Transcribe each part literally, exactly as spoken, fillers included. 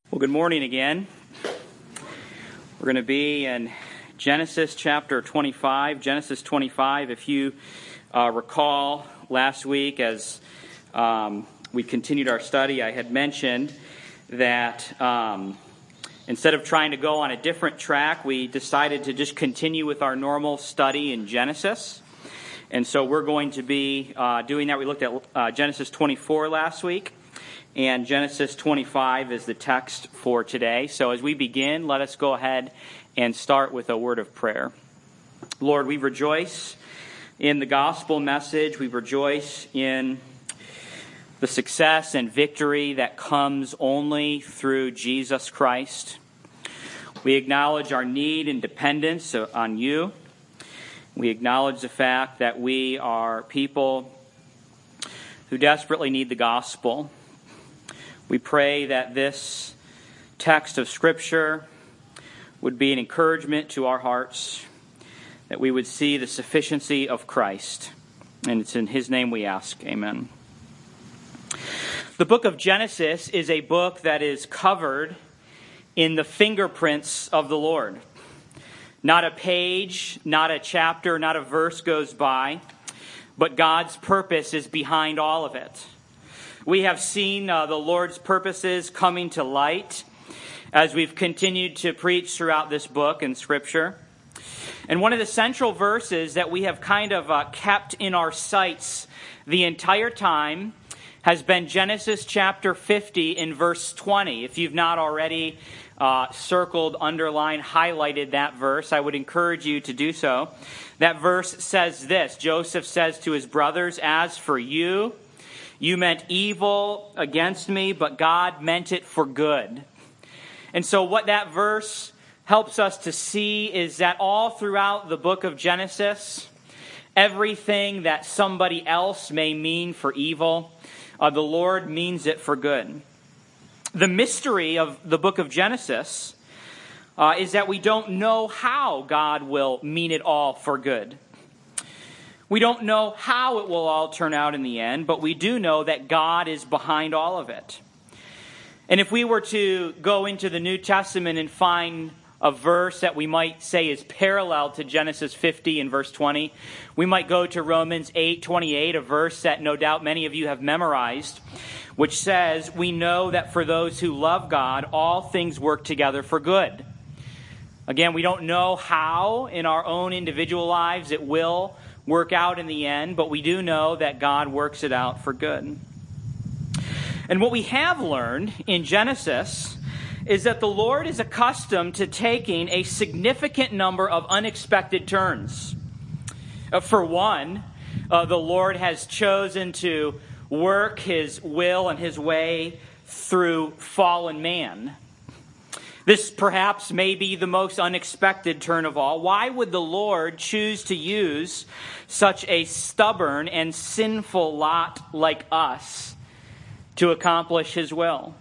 Well, good morning again. We're going to be in Genesis chapter twenty-five. Genesis twenty-five, if you uh, recall last week as um, we continued our study, I had mentioned that um, instead of trying to go on a different track, we decided to just continue with our normal study in Genesis. And so we're going to be uh, doing that. We looked at uh, Genesis twenty-four last week. And Genesis twenty-five is the text for today. So as we begin, let us go ahead and start with a word of prayer. Lord, we rejoice in the gospel message. We rejoice in the success and victory that comes only through Jesus Christ. We acknowledge our need and dependence on you. We acknowledge the fact that we are people who desperately need the gospel. We pray that this text of Scripture would be an encouragement to our hearts, that we would see the sufficiency of Christ. And it's in His name we ask. Amen. The book of Genesis is a book that is covered in the fingerprints of the Lord. Not a page, not a chapter, not a verse goes by, but God's purpose is behind all of it. We have seen uh, the Lord's purposes coming to light as we've continued to preach throughout this book in Scripture. And one of the central verses that we have kind of uh, kept in our sights the entire time has been Genesis chapter fifty in verse twenty. If you've not already uh, circled, underlined, highlighted that verse, I would encourage you to do so. That verse says this: Joseph says to his brothers, "As for you, you meant evil against me, but God meant it for good." And so what that verse helps us to see is that all throughout the book of Genesis, everything that somebody else may mean for evil, uh, the Lord means it for good. The mystery of the book of Genesis uh, is that we don't know how God will mean it all for good. We don't know how it will all turn out in the end, but we do know that God is behind all of it. And if we were to go into the New Testament and find a verse that we might say is parallel to Genesis fifty and verse twenty, we might go to Romans eight twenty-eight, a verse that no doubt many of you have memorized, which says, "We know that for those who love God, all things work together for good." Again, we don't know how in our own individual lives it will work out in the end, but we do know that God works it out for good. And what we have learned in Genesis is that the Lord is accustomed to taking a significant number of unexpected turns. Uh, for one, uh, the Lord has chosen to work His will and His way through fallen man. This perhaps may be the most unexpected turn of all. Why would the Lord choose to use such a stubborn and sinful lot like us to accomplish His will?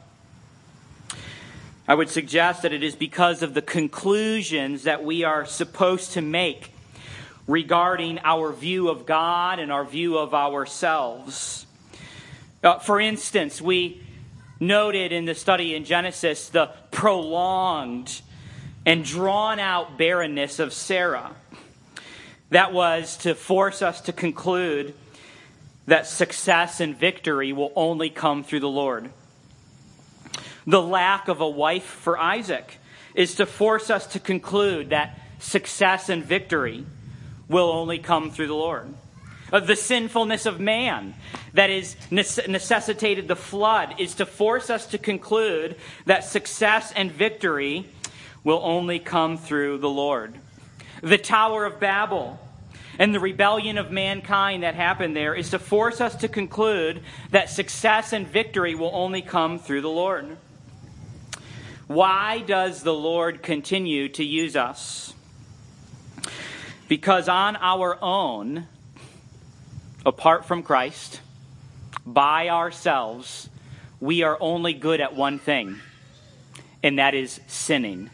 I would suggest that it is because of the conclusions that we are supposed to make regarding our view of God and our view of ourselves. Uh, for instance, we noted in the study in Genesis the prolonged and drawn-out barrenness of Sarah. That was to force us to conclude that success and victory will only come through the Lord. The lack of a wife for Isaac is to force us to conclude that success and victory will only come through the Lord. The sinfulness of man that is necessitated the flood is to force us to conclude that success and victory will only come through the Lord. The Tower of Babel and the rebellion of mankind that happened there is to force us to conclude that success and victory will only come through the Lord. Why does the Lord continue to use us? Because on our own, apart from Christ, by ourselves, we are only good at one thing, and that is sinning.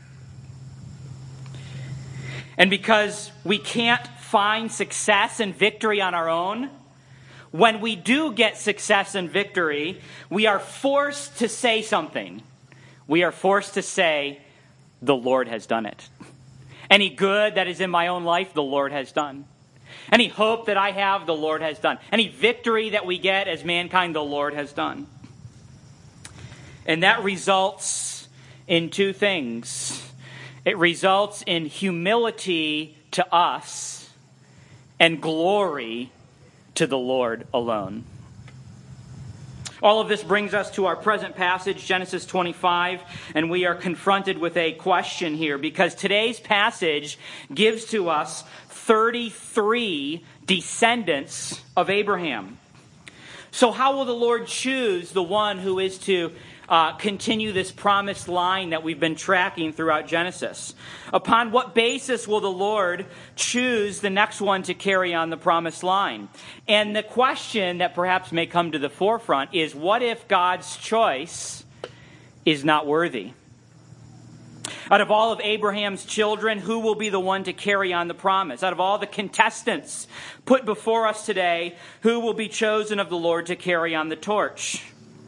And because we can't find success and victory on our own, when we do get success and victory, we are forced to say something. we are forced to say, the Lord has done it. Any good that is in my own life, the Lord has done. Any hope that I have, the Lord has done. Any victory that we get as mankind, the Lord has done. And that results in two things. It results in humility to us and glory to the Lord alone. All of this brings us to our present passage, Genesis twenty-five, and we are confronted with a question here because today's passage gives to us thirty-three descendants of Abraham. So how will the Lord choose the one who is to uh, continue this promised line that we've been tracking throughout Genesis? Upon what basis will the Lord choose the next one to carry on the promised line? And the question that perhaps may come to the forefront is, what if God's choice is not worthy? Out of all of Abraham's children, who will be the one to carry on the promise? Out of all the contestants put before us today, who will be chosen of the Lord to carry on the torch?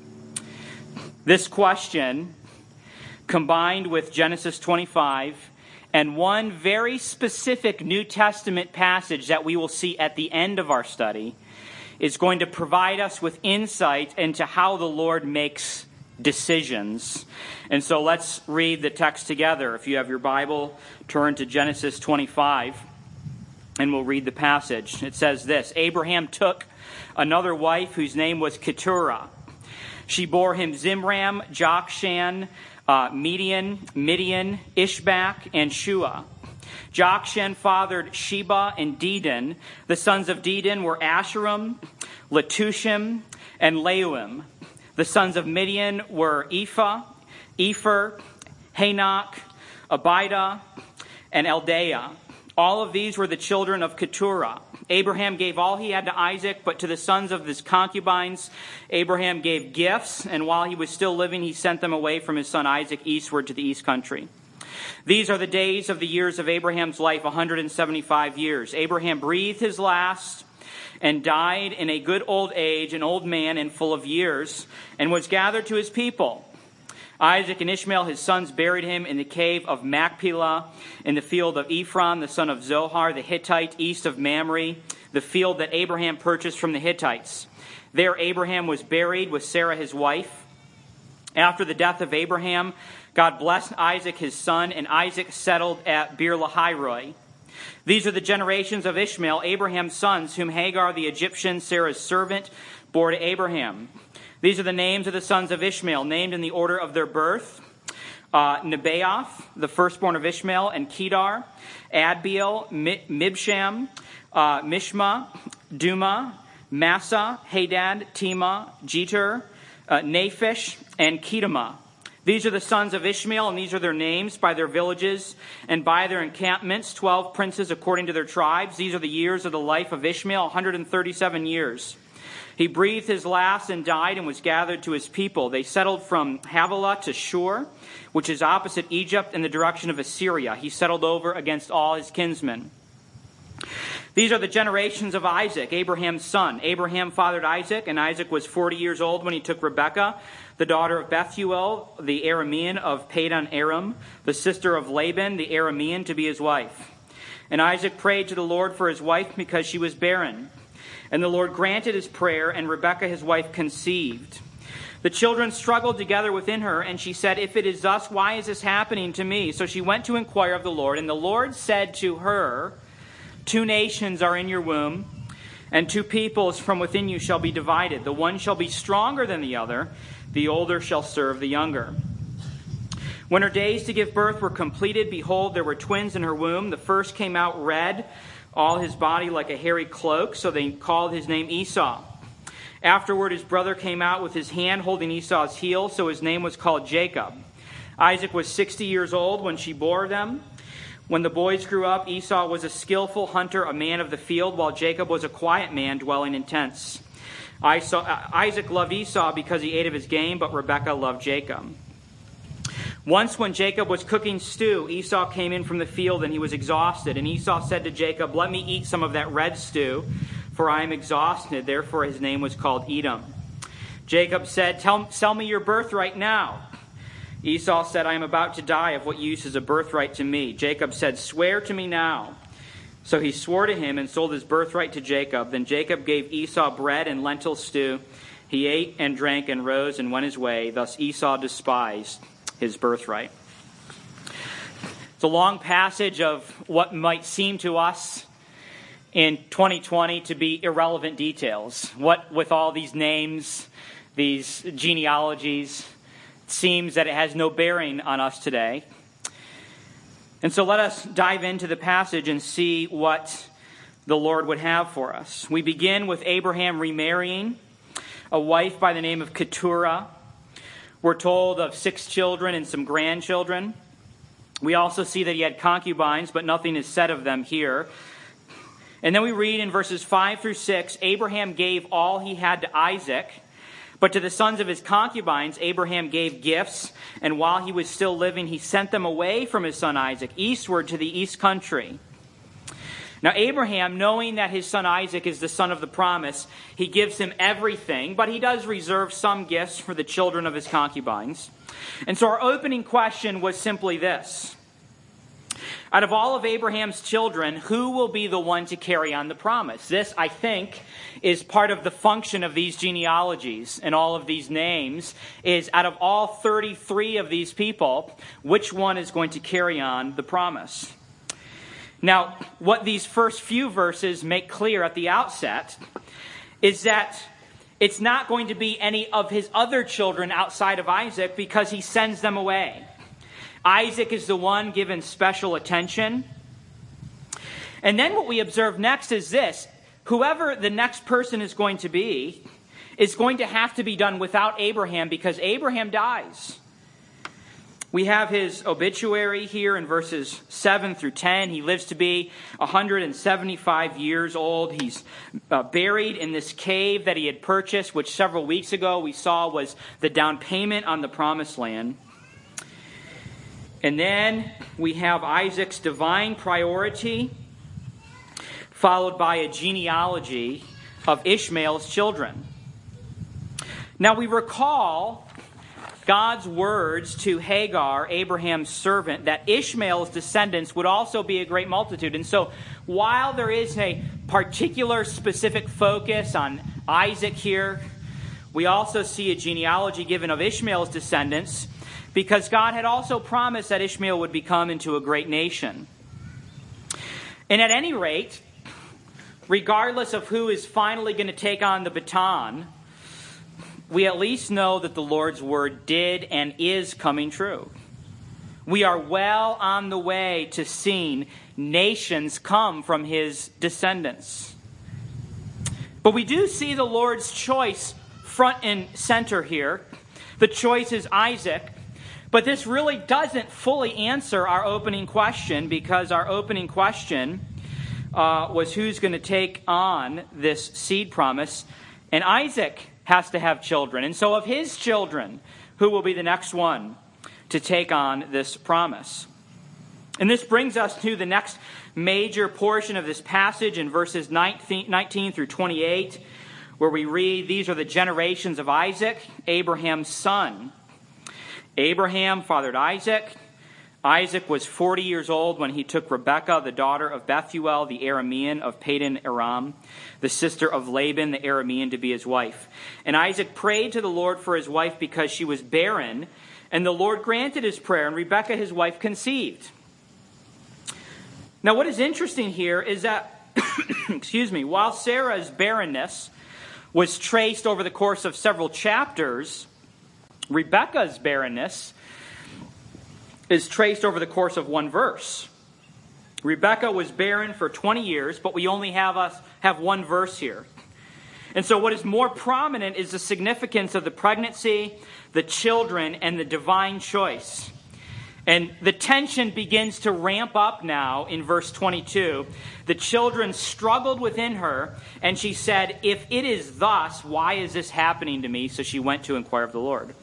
This question, combined with Genesis twenty-five and one very specific New Testament passage that we will see at the end of our study, is going to provide us with insight into how the Lord makes decisions. And so let's read the text together. If you have your Bible, turn to Genesis twenty-five, and we'll read the passage. It says this: Abraham took another wife whose name was Keturah. She bore him Zimram, Jokshan, uh, Midian, Midian, Ishbak, and Shua. Jokshan fathered Sheba and Dedan. The sons of Dedan were Asherim, Letushim, and Leuim. The sons of Midian were Ephah, Epher, Hanok, Abida, and Eldaah. All of these were the children of Keturah. Abraham gave all he had to Isaac, but to the sons of his concubines, Abraham gave gifts, and while he was still living, he sent them away from his son Isaac eastward to the east country. These are the days of the years of Abraham's life, one hundred seventy-five years. Abraham breathed his last and died in a good old age, an old man and full of years, and was gathered to his people. Isaac and Ishmael, his sons, buried him in the cave of Machpelah, in the field of Ephron, the son of Zohar, the Hittite, east of Mamre, the field that Abraham purchased from the Hittites. There Abraham was buried with Sarah his wife. After the death of Abraham, God blessed Isaac his son, and Isaac settled at Beer-lahai-roi. These are the generations of Ishmael, Abraham's sons, whom Hagar the Egyptian, Sarah's servant, bore to Abraham. These are the names of the sons of Ishmael, named in the order of their birth. Uh, Nebaioth, the firstborn of Ishmael, and Kedar, Adbeel, Mibsham, uh, Mishma, Duma, Massa, Hadad, Tema, Jeter, uh, Naphish, and Kedemah. These are the sons of Ishmael, and these are their names by their villages and by their encampments, twelve princes according to their tribes. These are the years of the life of Ishmael, one hundred thirty-seven years. He breathed his last and died and was gathered to his people. They settled from Havilah to Shur, which is opposite Egypt in the direction of Assyria. He settled over against all his kinsmen. These are the generations of Isaac, Abraham's son. Abraham fathered Isaac, and Isaac was forty years old when he took Rebekah, the daughter of Bethuel, the Aramean of Padan Aram, the sister of Laban, the Aramean, to be his wife. And Isaac prayed to the Lord for his wife because she was barren. And the Lord granted his prayer, and Rebekah his wife conceived. The children struggled together within her, and she said, "If it is thus, why is this happening to me?" So she went to inquire of the Lord, and the Lord said to her, "Two nations are in your womb, and two peoples from within you shall be divided. The one shall be stronger than the other, the older shall serve the younger." When her days to give birth were completed, behold, there were twins in her womb. The first came out red, all his body like a hairy cloak, so they called his name Esau. Afterward his brother came out with his hand holding Esau's heel, so his name was called Jacob. Isaac was sixty years old when she bore them. When the boys grew up, Esau was a skillful hunter, a man of the field, while Jacob was a quiet man dwelling in tents. Isaac loved Esau because he ate of his game, but Rebekah loved Jacob. Once when Jacob was cooking stew, Esau came in from the field and he was exhausted. And Esau said to Jacob, "Let me eat some of that red stew, for I am exhausted." Therefore his name was called Edom. Jacob said, Tell, "Sell me your birthright now." Esau said, I am about to die. Of what use is a birthright to me? Jacob said, swear to me now. So he swore to him and sold his birthright to Jacob. Then Jacob gave Esau bread and lentil stew. He ate and drank and rose and went his way. Thus Esau despised his birthright. It's a long passage of what might seem to us in twenty twenty to be irrelevant details. What with all these names, these genealogies, it seems that it has no bearing on us today. And so let us dive into the passage and see what the Lord would have for us. We begin with Abraham remarrying a wife by the name of Keturah. We're told of six children and some grandchildren. We also see that he had concubines, but nothing is said of them here. And then we read in verses five through six, Abraham gave all he had to Isaac, but to the sons of his concubines, Abraham gave gifts, and while he was still living, he sent them away from his son Isaac, eastward to the east country. Now Abraham, knowing that his son Isaac is the son of the promise, he gives him everything, but he does reserve some gifts for the children of his concubines. And so our opening question was simply this. Out of all of Abraham's children, who will be the one to carry on the promise? This, I think, is part of the function of these genealogies and all of these names, is out of all thirty-three of these people, which one is going to carry on the promise? Now, what these first few verses make clear at the outset is that it's not going to be any of his other children outside of Isaac because he sends them away. Isaac is the one given special attention. And then what we observe next is this. Whoever the next person is going to be is going to have to be done without Abraham because Abraham dies. We have his obituary here in verses seven through ten. He lives to be one hundred seventy-five years old. He's uh, buried in this cave that he had purchased, which several weeks ago we saw was the down payment on the promised land. And then we have Isaac's divine priority, followed by a genealogy of Ishmael's children. Now we recall God's words to Hagar, Abraham's servant, that Ishmael's descendants would also be a great multitude. And so while there is a particular specific focus on Isaac here, we also see a genealogy given of Ishmael's descendants, because God had also promised that Ishmael would become into a great nation. And at any rate, regardless of who is finally going to take on the baton, we at least know that the Lord's word did and is coming true. We are well on the way to seeing nations come from his descendants. But we do see the Lord's choice front and center here. The choice is Isaac. But this really doesn't fully answer our opening question, because our opening question uh, was who's going to take on this seed promise. And Isaac has to have children. And so of his children, who will be the next one to take on this promise? And this brings us to the next major portion of this passage in verses nineteen through twenty-eight, where we read, these are the generations of Isaac, Abraham's son. Abraham fathered Isaac. Isaac was forty years old when he took Rebekah, the daughter of Bethuel, the Aramean of Padan Aram, the sister of Laban, the Aramean, to be his wife. And Isaac prayed to the Lord for his wife because she was barren, and the Lord granted his prayer, and Rebekah, his wife, conceived. Now, what is interesting here is that, excuse me, while Sarah's barrenness was traced over the course of several chapters, Rebekah's barrenness is traced over the course of one verse. Rebekah was barren for twenty years, but we only have us have one verse here. And so what is more prominent is the significance of the pregnancy, the children, and the divine choice. And the tension begins to ramp up now in verse twenty-two. The children struggled within her, and she said, if it is thus, why is this happening to me? So she went to inquire of the Lord.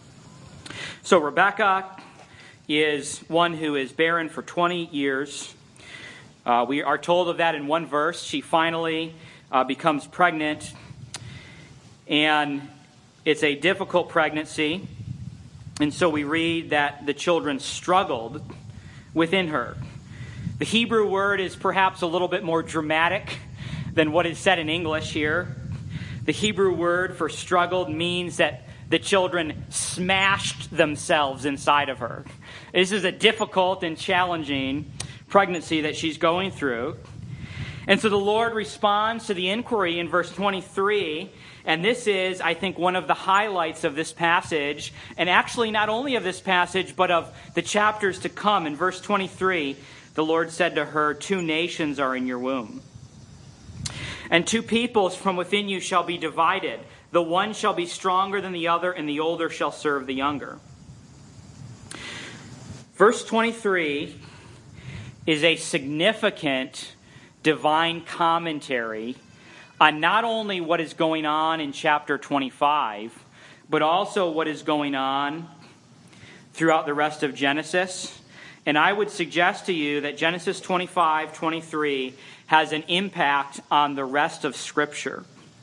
So Rebekah is one who is barren for twenty years. Uh, we are told of that in one verse. She finally uh, becomes pregnant, and it's a difficult pregnancy. And so we read that the children struggled within her. The Hebrew word is perhaps a little bit more dramatic than what is said in English here. The Hebrew word for struggled means that the children smashed themselves inside of her. This is a difficult and challenging pregnancy that she's going through. And so the Lord responds to the inquiry in verse twenty-three. And this is, I think, one of the highlights of this passage. And actually not only of this passage, but of the chapters to come. In verse twenty-three, the Lord said to her, "Two nations are in your womb. And two peoples from within you shall be divided. The one shall be stronger than the other, and the older shall serve the younger." Verse twenty-three is a significant divine commentary on not only what is going on in chapter twenty-five, but also what is going on throughout the rest of Genesis. And I would suggest to you that Genesis twenty-five, twenty-three has an impact on the rest of Scripture.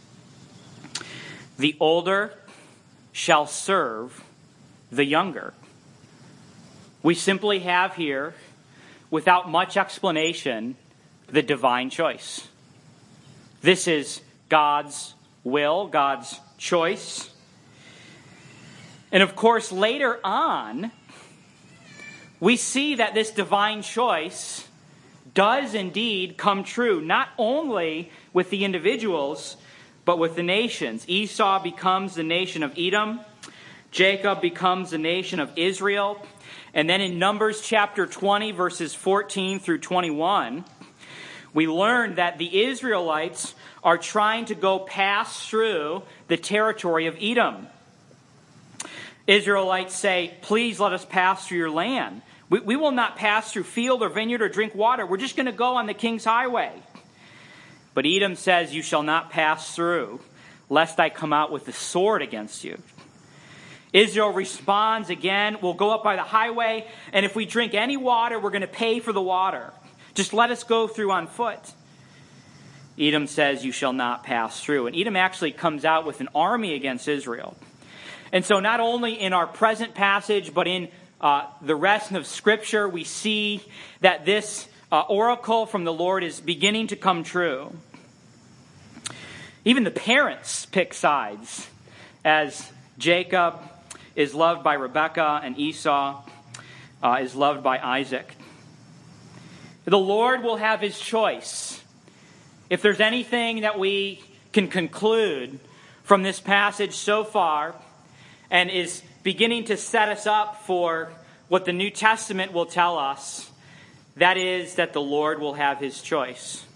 The older shall serve the younger. We simply have here, without much explanation, the divine choice. This is God's will, God's choice. And of course, later on, we see that this divine choice does indeed come true, not only with the individuals, but with the nations. Esau becomes the nation of Edom. Jacob becomes the nation of Israel. And then in Numbers chapter twenty, verses fourteen through twenty-one, we learn that the Israelites are trying to go pass through the territory of Edom. Israelites say, "Please let us pass through your land. We, we will not pass through field or vineyard or drink water. We're just going to go on the king's highway." But Edom says, "You shall not pass through, lest I come out with the sword against you." Israel responds again, "We'll go up by the highway, and if we drink any water, we're going to pay for the water. Just let us go through on foot." Edom says, "You shall not pass through." And Edom actually comes out with an army against Israel. And so not only in our present passage, but in uh, the rest of Scripture, we see that this uh, oracle from the Lord is beginning to come true. Even the parents pick sides, as Jacob is loved by Rebekah and Esau uh, is loved by Isaac. The Lord will have his choice. If there's anything that we can conclude from this passage so far, and is beginning to set us up for what the New Testament will tell us, that is that the Lord will have his choice.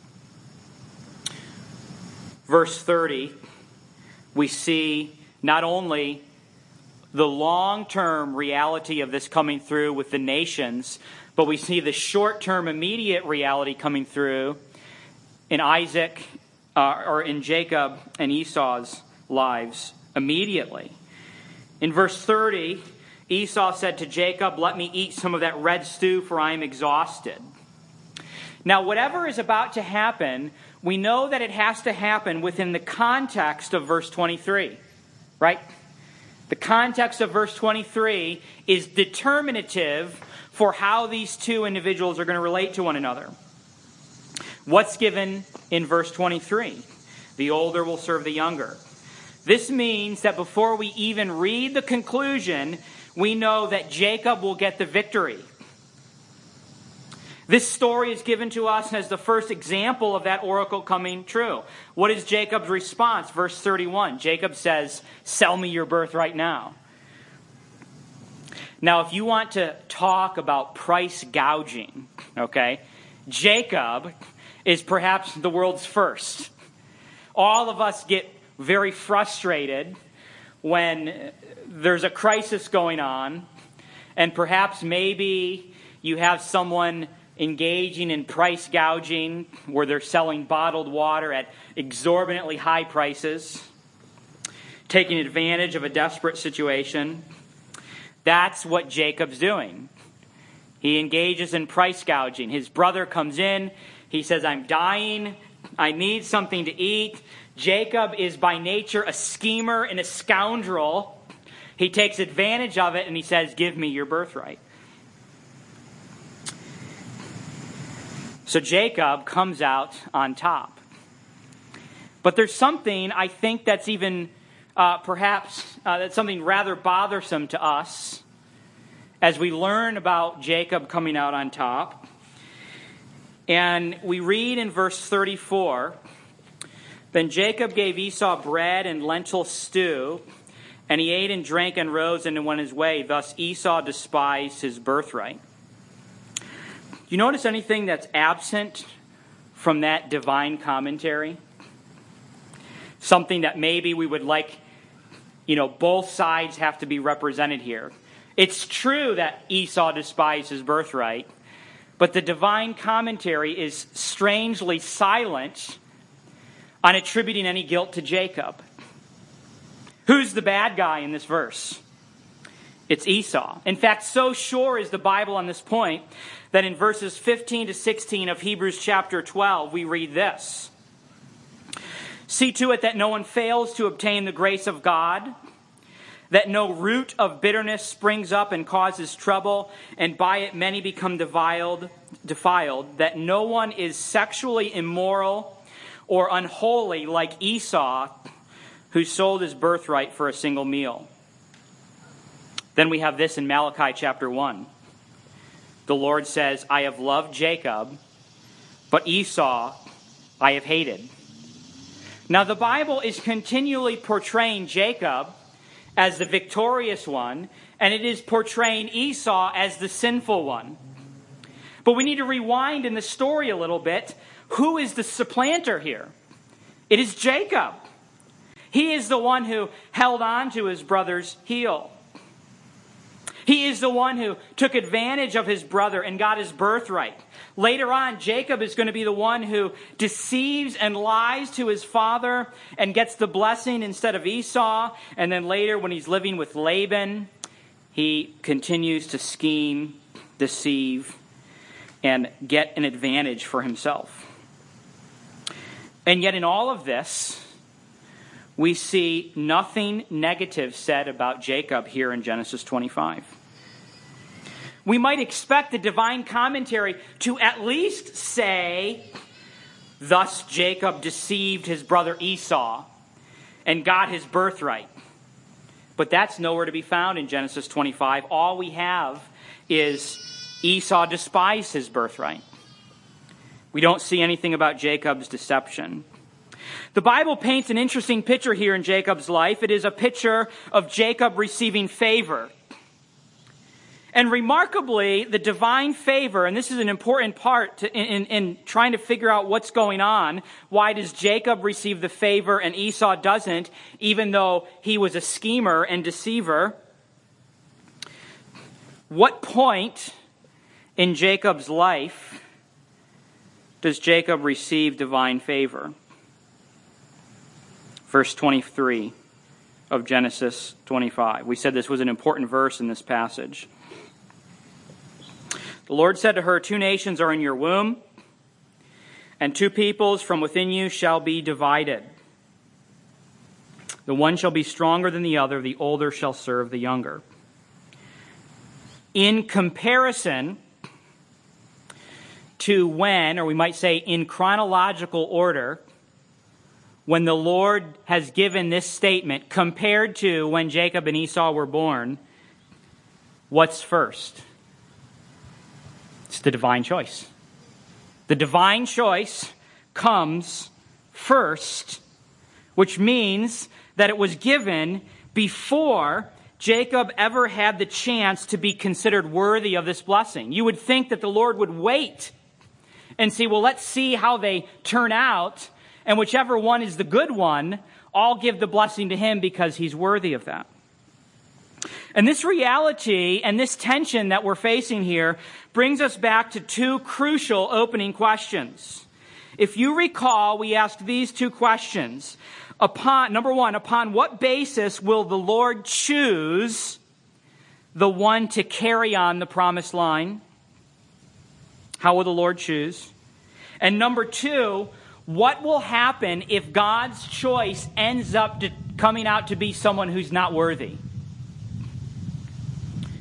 Verse thirty, we see not only the long-term reality of this coming through with the nations, but we see the short-term immediate reality coming through in Isaac, uh, or in Jacob and Esau's lives immediately. In verse thirty, Esau said to Jacob, "Let me eat some of that red stew, for I am exhausted." Now, whatever is about to happen, we know that it has to happen within the context of verse twenty-three, right? The context of verse twenty-three is determinative for how these two individuals are going to relate to one another. What's given in verse twenty-three? The older will serve the younger. This means that before we even read the conclusion, we know that Jacob will get the victory. This story is given to us as the first example of that oracle coming true. What is Jacob's response? Verse thirty-one. Jacob says, "Sell me your birthright now." Now, if you want to talk about price gouging, okay, Jacob is perhaps the world's first. All of us get very frustrated when there's a crisis going on, and perhaps maybe you have someone engaging in price gouging where they're selling bottled water at exorbitantly high prices, taking advantage of a desperate situation. That's what Jacob's doing. He engages in price gouging. His brother comes in. He says, "I'm dying. I need something to eat." Jacob is by nature a schemer and a scoundrel. He takes advantage of it and he says, give me your birthright. So Jacob comes out on top. But there's something, I think, that's even uh, perhaps uh, that's something rather bothersome to us as we learn about Jacob coming out on top. And we read in verse thirty-four, then Jacob gave Esau bread and lentil stew, and he ate and drank and rose and went his way. Thus Esau despised his birthright. Do you notice anything that's absent from that divine commentary? Something that maybe we would like, you know, both sides have to be represented here. It's true that Esau despised his birthright, but the divine commentary is strangely silent on attributing any guilt to Jacob. Who's the bad guy in this verse? It's Esau. In fact, so sure is the Bible on this point that in verses fifteen to sixteen of Hebrews chapter twelve, we read this. See to it that no one fails to obtain the grace of God, that no root of bitterness springs up and causes trouble, and by it many become defiled, defiled, that no one is sexually immoral or unholy like Esau, who sold his birthright for a single meal. Then we have this in Malachi chapter one. The Lord says, I have loved Jacob, but Esau I have hated. Now the Bible is continually portraying Jacob as the victorious one, and it is portraying Esau as the sinful one. But we need to rewind in the story a little bit. Who is the supplanter here? It is Jacob. He is the one who held on to his brother's heel. He is the one who took advantage of his brother and got his birthright. Later on, Jacob is going to be the one who deceives and lies to his father and gets the blessing instead of Esau. And then later, when he's living with Laban, he continues to scheme, deceive, and get an advantage for himself. And yet in all of this, we see nothing negative said about Jacob here in Genesis twenty-five. We might expect the divine commentary to at least say, thus Jacob deceived his brother Esau and got his birthright. But that's nowhere to be found in Genesis twenty-five. All we have is Esau despised his birthright. We don't see anything about Jacob's deception. The Bible paints an interesting picture here in Jacob's life. It is a picture of Jacob receiving favor. And remarkably, the divine favor, and this is an important part to, in, in trying to figure out what's going on. Why does Jacob receive the favor and Esau doesn't, even though he was a schemer and deceiver? What point in Jacob's life does Jacob receive divine favor? Verse twenty-three of Genesis twenty-five. We said this was an important verse in this passage. The Lord said to her, two nations are in your womb, and two peoples from within you shall be divided. The one shall be stronger than the other, the older shall serve the younger. In comparison to when, or we might say in chronological order, when the Lord has given this statement compared to when Jacob and Esau were born, what's first? It's the divine choice. The divine choice comes first, which means that it was given before Jacob ever had the chance to be considered worthy of this blessing. You would think that the Lord would wait and see, well, let's see how they turn out. And whichever one is the good one, I'll give the blessing to him because he's worthy of that. And this reality and this tension that we're facing here brings us back to two crucial opening questions. If you recall, we asked these two questions. Upon, number one, upon what basis will the Lord choose the one to carry on the promised line? How will the Lord choose? And number two, what will happen if God's choice ends up to coming out to be someone who's not worthy?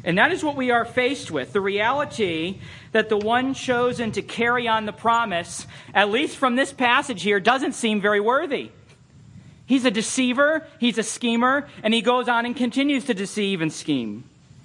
And that is what we are faced with. The reality that the one chosen to carry on the promise, at least from this passage here, doesn't seem very worthy. He's a deceiver, he's a schemer, and he goes on and continues to deceive and scheme.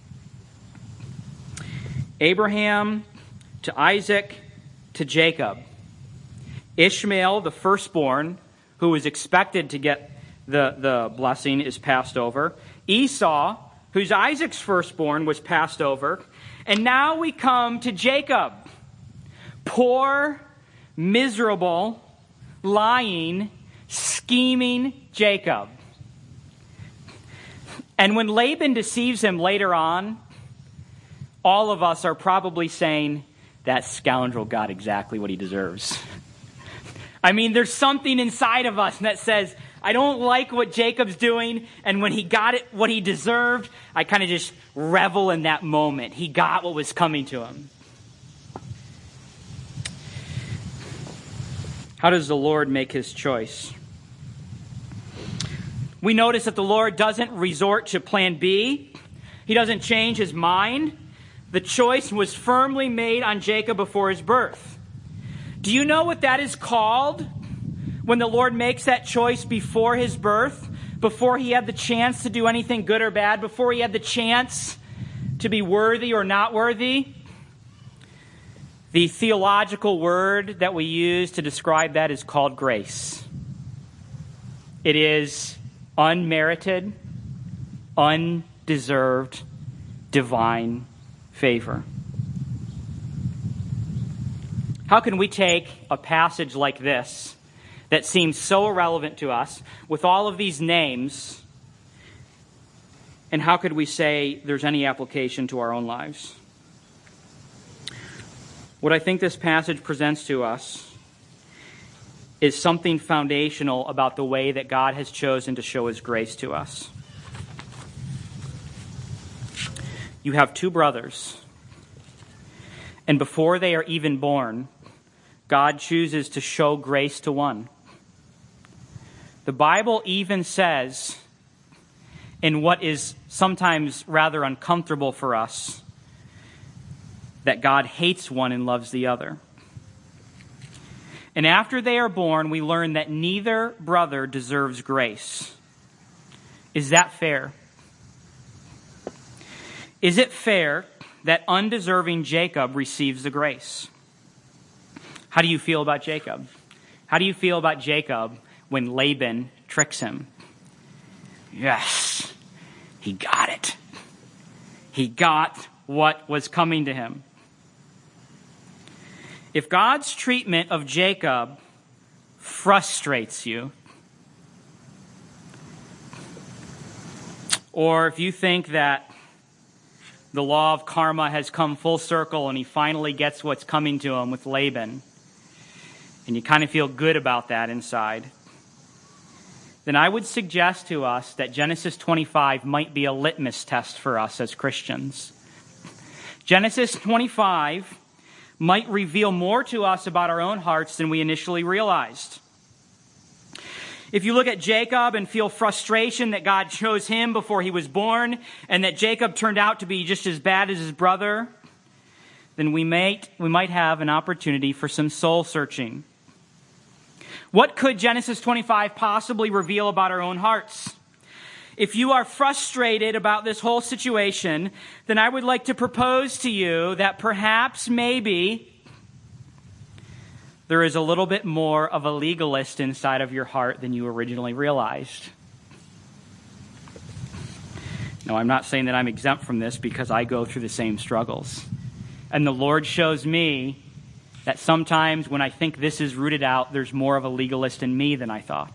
Abraham to Isaac to Jacob. Ishmael, the firstborn, who was expected to get the, the blessing, is passed over. Esau, who's Isaac's firstborn, was passed over. And now we come to Jacob. Poor, miserable, lying, scheming Jacob. And when Laban deceives him later on, all of us are probably saying, that scoundrel got exactly what he deserves. I mean, there's something inside of us that says, I don't like what Jacob's doing, and when he got it, what he deserved, I kind of just revel in that moment. He got what was coming to him. How does the Lord make his choice? We notice that the Lord doesn't resort to plan B. He doesn't change his mind. The choice was firmly made on Jacob before his birth. Do you know what that is called? When the Lord makes that choice before his birth, before he had the chance to do anything good or bad, before he had the chance to be worthy or not worthy. The theological word that we use to describe that is called grace. It is unmerited, undeserved, divine favor. How can we take a passage like this that seems so irrelevant to us with all of these names, and how could we say there's any application to our own lives? What I think this passage presents to us is something foundational about the way that God has chosen to show his grace to us. You have two brothers, and before they are even born, God chooses to show grace to one. The Bible even says, in what is sometimes rather uncomfortable for us, that God hates one and loves the other. And after they are born, we learn that neither brother deserves grace. Is that fair? Is it fair that undeserving Jacob receives the grace? How do you feel about Jacob? How do you feel about Jacob when Laban tricks him? Yes, he got it. He got what was coming to him. If God's treatment of Jacob frustrates you, or if you think that the law of karma has come full circle and he finally gets what's coming to him with Laban, and you kind of feel good about that inside, then I would suggest to us that Genesis twenty-five might be a litmus test for us as Christians. Genesis twenty-five might reveal more to us about our own hearts than we initially realized. If you look at Jacob and feel frustration that God chose him before he was born, and that Jacob turned out to be just as bad as his brother, then we might, we might have an opportunity for some soul searching. What could Genesis twenty-five possibly reveal about our own hearts? If you are frustrated about this whole situation, then I would like to propose to you that perhaps, maybe, there is a little bit more of a legalist inside of your heart than you originally realized. Now, I'm not saying that I'm exempt from this, because I go through the same struggles. And the Lord shows me that sometimes when I think this is rooted out, there's more of a legalist in me than I thought.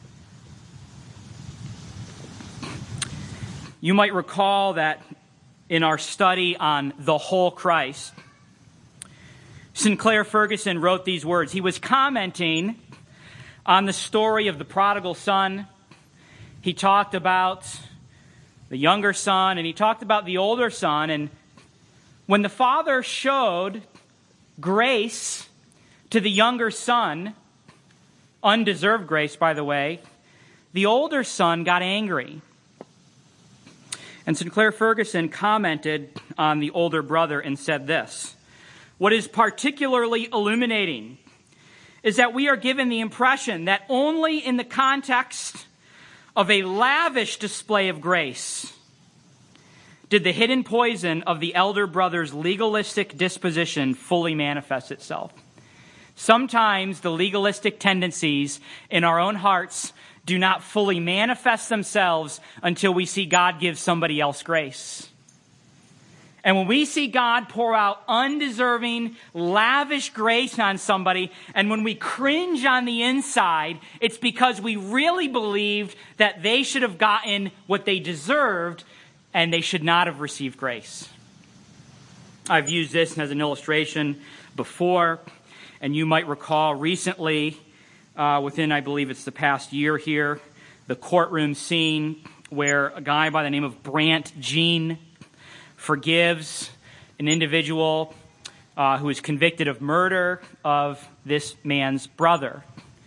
You might recall that in our study on the whole Christ, Sinclair Ferguson wrote these words. He was commenting on the story of the prodigal son. He talked about the younger son, and he talked about the older son. And when the father showed grace to the younger son, undeserved grace, by the way, the older son got angry. And Sinclair Ferguson commented on the older brother and said this: "What is particularly illuminating is that we are given the impression that only in the context of a lavish display of grace did the hidden poison of the elder brother's legalistic disposition fully manifest itself. Sometimes the legalistic tendencies in our own hearts do not fully manifest themselves until we see God give somebody else grace. And when we see God pour out undeserving, lavish grace on somebody, and when we cringe on the inside, it's because we really believed that they should have gotten what they deserved, and they should not have received grace." I've used this as an illustration before, and you might recall recently, uh, within, I believe it's the past year here, the courtroom scene where a guy by the name of Brant Jean forgives an individual uh, who is convicted of murder of this man's brother.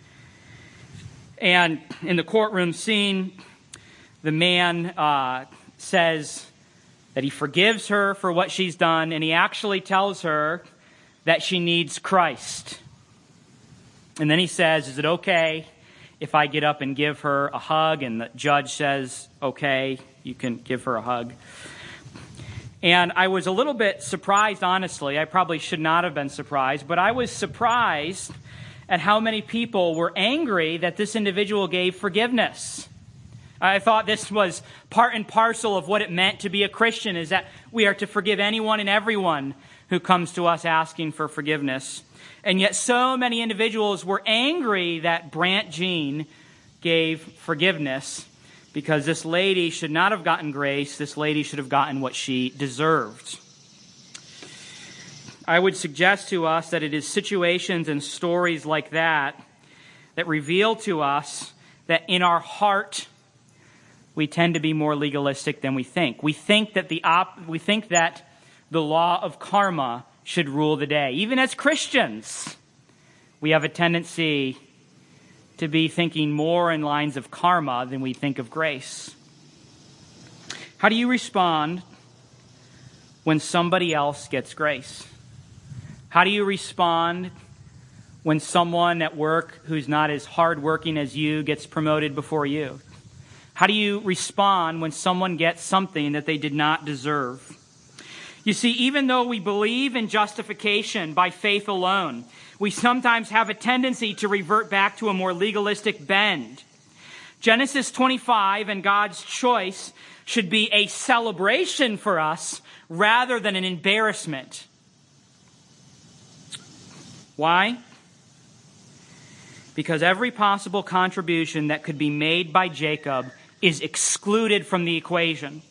And in the courtroom scene, the man uh, says that he forgives her for what she's done, and he actually tells her that she needs Christ. And then he says, "Is it okay if I get up and give her a hug?" And the judge says, "Okay, you can give her a hug." And I was a little bit surprised, honestly. I probably should not have been surprised, but I was surprised at how many people were angry that this individual gave forgiveness. I thought this was part and parcel of what it meant to be a Christian, is that we are to forgive anyone and everyone who comes to us asking for forgiveness. And yet so many individuals were angry that Brant Jean gave forgiveness, because this lady should not have gotten grace. This lady should have gotten what she deserved. I would suggest to us that it is situations and stories like that that reveal to us that in our heart we tend to be more legalistic than we think. We think that the op- we think that the law of karma should rule the day. Even as Christians, we have a tendency to be thinking more in lines of karma than we think of grace. How do you respond when somebody else gets grace? How do you respond when someone at work who's not as hardworking as you gets promoted before you? How do you respond when someone gets something that they did not deserve? You see, even though we believe in justification by faith alone, we sometimes have a tendency to revert back to a more legalistic bend. Genesis twenty-five and God's choice should be a celebration for us rather than an embarrassment. Why? Because every possible contribution that could be made by Jacob is excluded from the equation.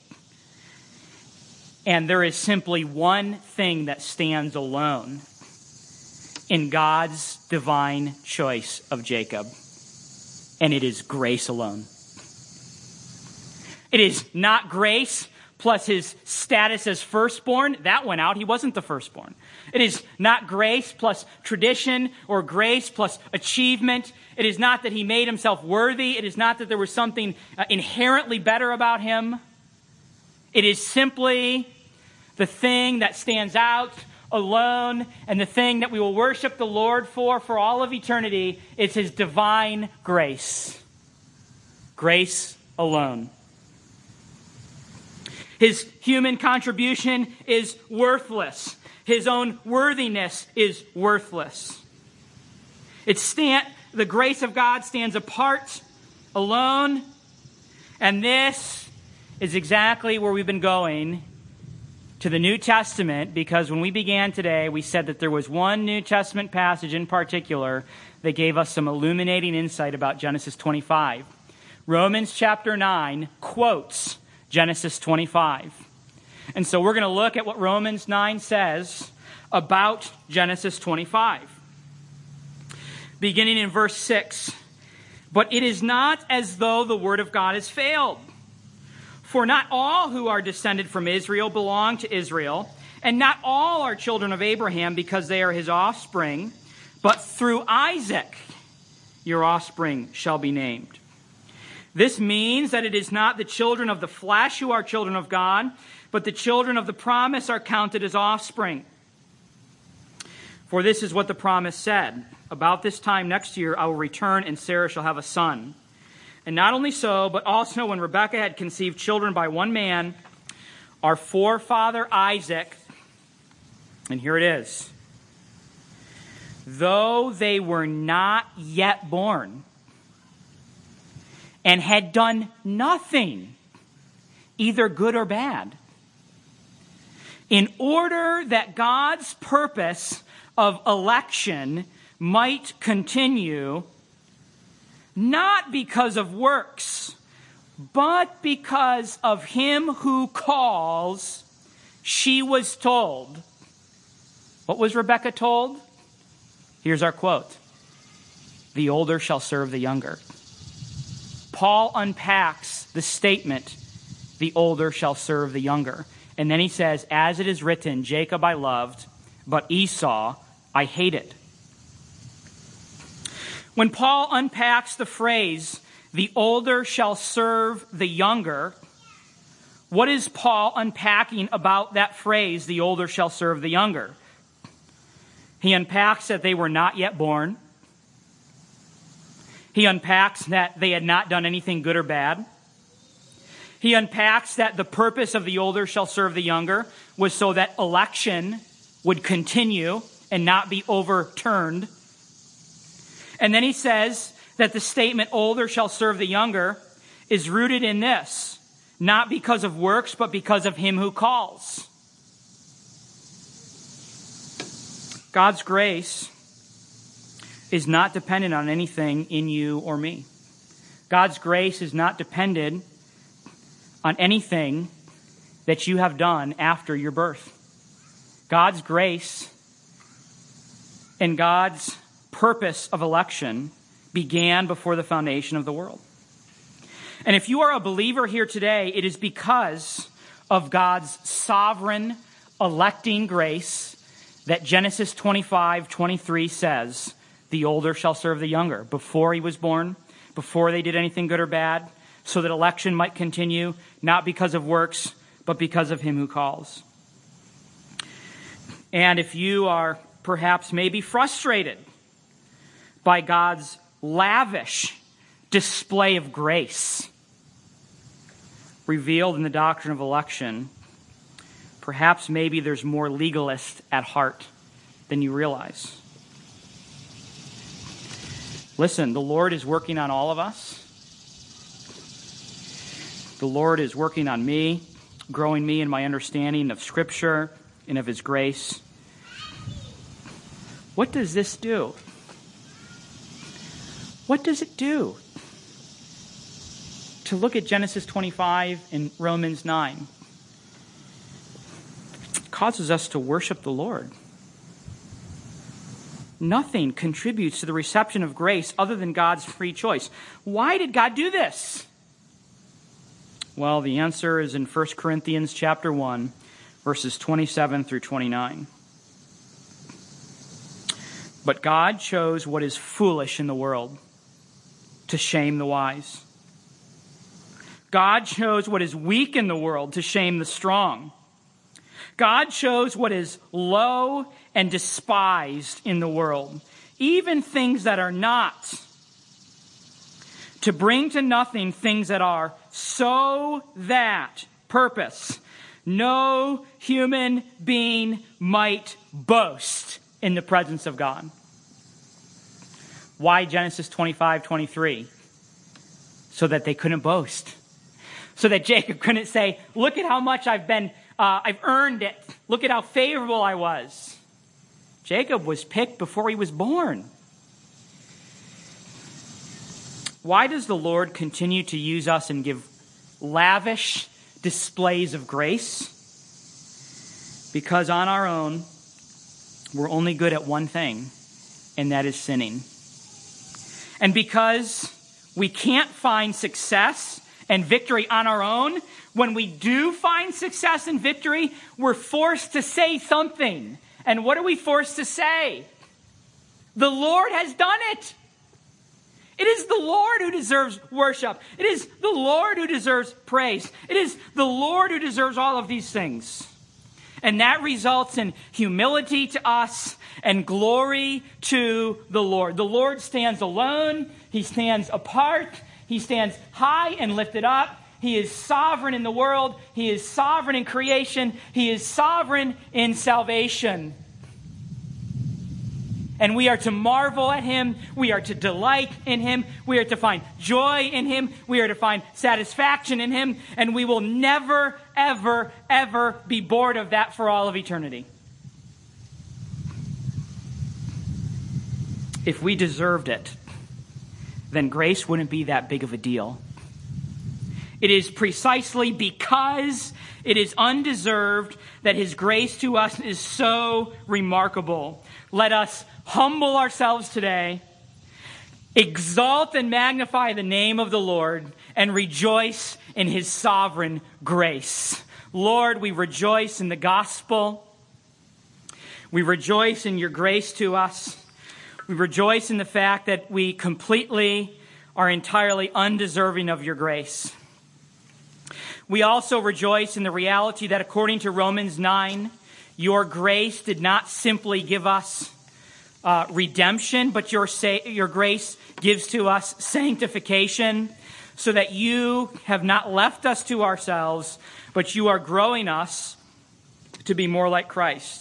And there is simply one thing that stands alone in God's divine choice of Jacob, and it is grace alone. It is not grace plus his status as firstborn. That went out. He wasn't the firstborn. It is not grace plus tradition or grace plus achievement. It is not that he made himself worthy. It is not that there was something uh, inherently better about him. It is simply the thing that stands out alone, and the thing that we will worship the Lord for for all of eternity is his divine grace. Grace alone. His human contribution is worthless. His own worthiness is worthless. It stand, the grace of God stands apart, alone, and this is exactly where we've been going to the New Testament, because when we began today, we said that there was one New Testament passage in particular that gave us some illuminating insight about Genesis twenty-five. Romans chapter nine quotes Genesis twenty-five. And so we're going to look at what Romans nine says about Genesis twenty-five. Beginning in verse six. But it is not as though the word of God has failed. For not all who are descended from Israel belong to Israel, and not all are children of Abraham because they are his offspring, but through Isaac your offspring shall be named. This means that it is not the children of the flesh who are children of God, but the children of the promise are counted as offspring. For this is what the promise said. About this time next year I will return, and Sarah shall have a son. And not only so, but also when Rebekah had conceived children by one man, our forefather Isaac, and here it is, though they were not yet born and had done nothing, either good or bad, in order that God's purpose of election might continue, not because of works, but because of him who calls, she was told. What was Rebekah told? Here's our quote. The older shall serve the younger. Paul unpacks the statement, the older shall serve the younger. And then he says, as it is written, Jacob I loved, but Esau I hated. When Paul unpacks the phrase, the older shall serve the younger, what is Paul unpacking about that phrase, the older shall serve the younger? He unpacks that they were not yet born. He unpacks that they had not done anything good or bad. He unpacks that the purpose of the older shall serve the younger was so that election would continue and not be overturned. And then he says that the statement older shall serve the younger is rooted in this, not because of works, but because of him who calls. God's grace is not dependent on anything in you or me. God's grace is not dependent on anything that you have done after your birth. God's grace and God's purpose of election began before the foundation of the world. And if you are a believer here today, it is because of God's sovereign electing grace that Genesis twenty-five twenty-three says, the older shall serve the younger. Before he was born, before they did anything good or bad, so that election might continue, not because of works, but because of him who calls. And if you are perhaps maybe frustrated by God's lavish display of grace revealed in the doctrine of election, perhaps maybe there's more legalist at heart than you realize. Listen, the Lord is working on all of us. The Lord is working on me, growing me in my understanding of Scripture and of His grace. What does this do? What does it do to look at Genesis twenty-five and Romans nine? It causes us to worship the Lord. Nothing contributes to the reception of grace other than God's free choice. Why did God do this? Well, the answer is in First Corinthians chapter one, verses twenty-seven through twenty-nine. But God chose what is foolish in the world to shame the wise. God chose what is weak in the world to shame the strong. God chose what is low and despised in the world, even things that are not, to bring to nothing things that are, so that, purpose, no human being might boast in the presence of God. Why Genesis twenty-five twenty-three? So that they couldn't boast. So that Jacob couldn't say, look at how much I've been, uh, I've earned it. Look at how favorable I was. Jacob was picked before he was born. Why does the Lord continue to use us and give lavish displays of grace? Because on our own, we're only good at one thing, and that is sinning. And because we can't find success and victory on our own, when we do find success and victory, we're forced to say something. And what are we forced to say? The Lord has done it. It is the Lord who deserves worship. It is the Lord who deserves praise. It is the Lord who deserves all of these things. And that results in humility to us and glory to the Lord. The Lord stands alone. He stands apart. He stands high and lifted up. He is sovereign in the world. He is sovereign in creation. He is sovereign in salvation. And we are to marvel at him. We are to delight in him. We are to find joy in him. We are to find satisfaction in him. And we will never, ever, ever be bored of that for all of eternity. If we deserved it, then grace wouldn't be that big of a deal. It is precisely because it is undeserved that his grace to us is so remarkable. Let us humble ourselves today, exalt and magnify the name of the Lord, and rejoice in his sovereign grace. Lord, we rejoice in the gospel. We rejoice in your grace to us. We rejoice in the fact that we completely are entirely undeserving of your grace. We also rejoice in the reality that according to Romans nine, your grace did not simply give us uh, redemption, but your, sa- your grace gives to us sanctification, so that you have not left us to ourselves, but you are growing us to be more like Christ.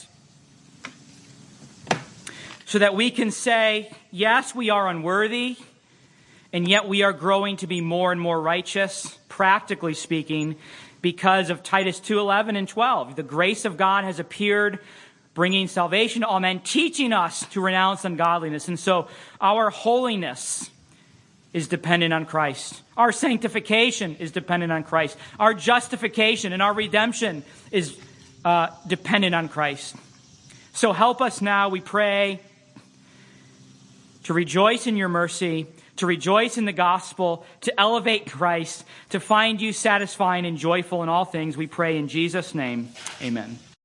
So that we can say, yes, we are unworthy, and yet we are growing to be more and more righteous, practically speaking, because of Titus two eleven and twelve. The grace of God has appeared, bringing salvation to all men, teaching us to renounce ungodliness. And so our holiness is dependent on Christ. Our sanctification is dependent on Christ. Our justification and our redemption is uh, dependent on Christ. So help us now, we pray, to rejoice in your mercy, to rejoice in the gospel, to elevate Christ, to find you satisfying and joyful in all things. We pray in Jesus' name. Amen.